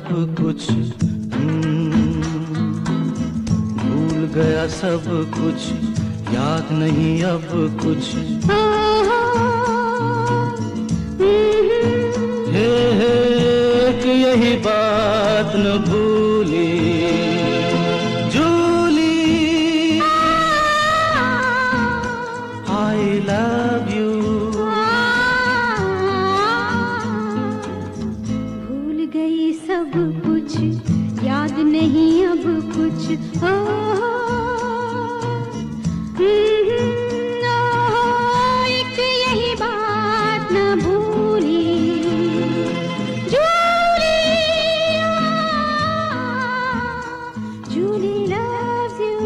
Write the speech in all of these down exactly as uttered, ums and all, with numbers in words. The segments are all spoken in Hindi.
कुछ, हम्म, भूल गया सब कुछ, याद नहीं अब कुछ। हे हे एक यही बात न भूली जूली, आई लव यू। भूल गई सब कुछ, याद नहीं अब कुछ। ओ एक यही बात न भूली जूली, जूली loves you।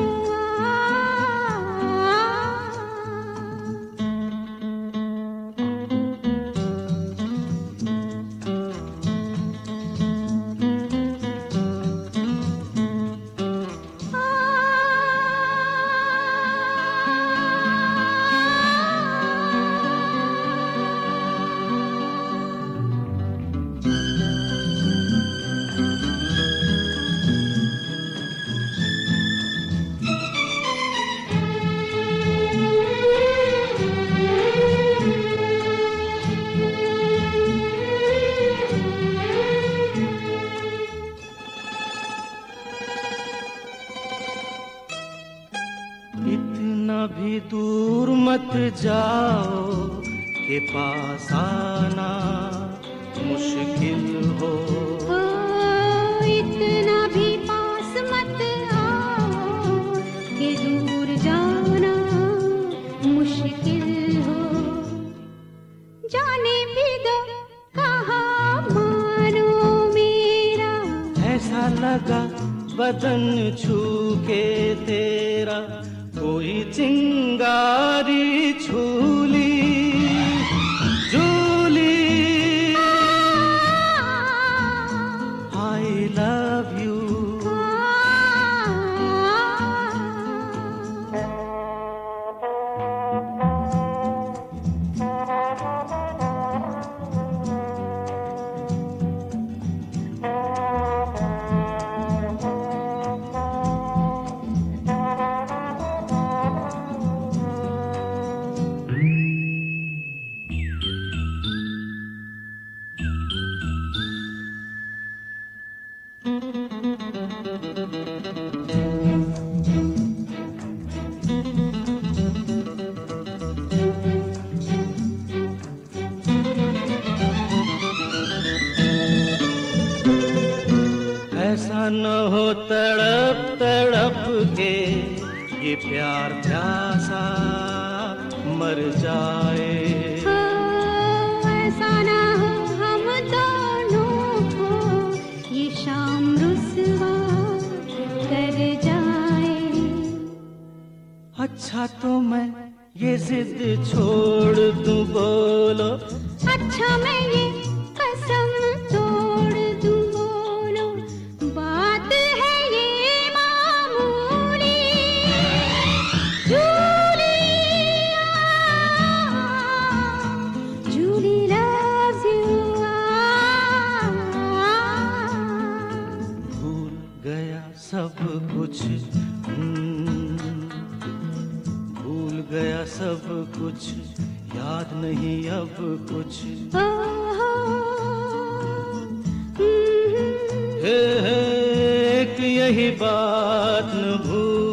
इतना भी दूर मत जाओ के पास आना मुश्किल हो। ओ, इतना भी पास मत आओ कि दूर जाना मुश्किल हो। जाने भी दो कहाँ मानो मेरा, ऐसा लगा बदन छू के तेरा, कोई चिंगारी छूली जूली, आई लव यू। ऐसा न हो तड़प तड़प के ये प्यार प्यासा मर जाए। ओ, ऐसा ना हो हम दोनों को ये शाम रुसवा कर जाए। अच्छा तो मैं ये जिद छोड़ दूं, बोलो। अच्छा मैं ये कसम तोड़ दूं, बोलो। बात है ये मामूली जूली, जूली loves you। भूल गया सब कुछ, हम्म, भूल गया सब कुछ, याद नहीं अब कुछ। ओ, हे हे एक यही बात न भूल